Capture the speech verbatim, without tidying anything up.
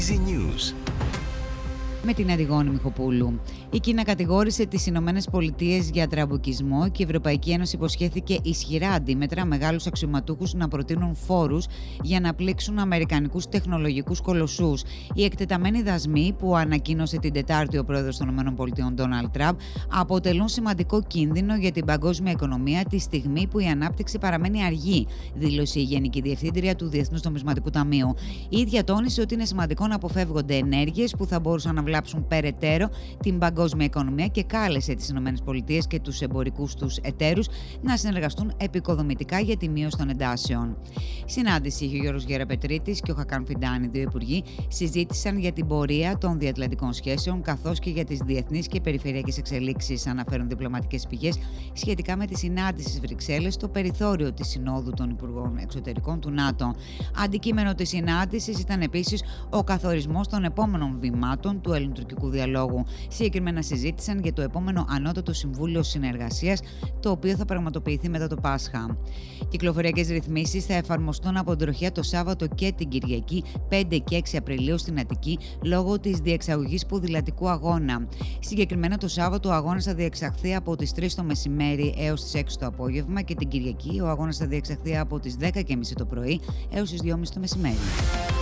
Easy News. Με την Αντιγόνη Μιχοπούλου. Η Κίνα κατηγόρησε τις Ηνωμένες Πολιτείες για τραμπουκισμό και η Ευρωπαϊκή Ένωση υποσχέθηκε ισχυρά αντίμετρα μεγάλους αξιωματούχους να προτείνουν φόρους για να πλήξουν αμερικανικούς τεχνολογικούς κολοσσούς. Οι εκτεταμένοι δασμοί που ανακοίνωσε την Τετάρτη ο πρόεδρος των ΗΠΑ Ντόναλντ Τραμπ αποτελούν σημαντικό κίνδυνο για την παγκόσμια οικονομία τη στιγμή που η ανάπτυξη παραμένει αργή, δήλωσε η Γενική Διευθύντρια του Διεθνούς Νομισματικού Ταμείου. Η ίδια τόνισε ότι είναι σημαντικό να αποφεύγονται ενέργειες που θα μπορούσαν να βλάψουν περαιτέρω την παγκόσμια οικονομία και κάλεσε τις ΗΠΑ και τους εμπορικούς τους εταίρους να συνεργαστούν επικοδομητικά για τη μείωση των εντάσεων. Συνάντηση είχε ο Γιώργος Γεραπετρίτης και ο Χακάν Φιντάν, οι δύο υπουργοί, συζήτησαν για την πορεία των διατλαντικών σχέσεων καθώς και για τις διεθνείς και περιφερειακές εξελίξεις, αναφέρουν διπλωματικές πηγές, σχετικά με τη συνάντηση στις Βρυξέλλες στο περιθώριο της Συνόδου των Υπουργών Εξωτερικών του ΝΑΤΟ. Αντικείμενο της συνάντησης ήταν επίσης ο καθορισμός των επόμενων βημάτων του ελληνοτουρκικού διαλόγου. Συγκεκριμένα συζήτησαν για το επόμενο Ανώτατο Συμβούλιο Συνεργασίας, το οποίο θα πραγματοποιηθεί μετά το Πάσχα. Κυκλοφοριακές ρυθμίσεις θα εφαρμοστούν από την τροχιά το Σάββατο και την Κυριακή πέντε και έξι Απριλίου στην Αττική λόγω της διεξαγωγής ποδηλατικού αγώνα. Συγκεκριμένα το Σάββατο ο αγώνας θα διεξαχθεί από τις τρεις το μεσημέρι έως τις έξι το απόγευμα και την Κυριακή ο αγώνας θα διεξαχθεί από τις δέκα και μισή το πρωί έως τις δύο και μισή το μεσημέρι.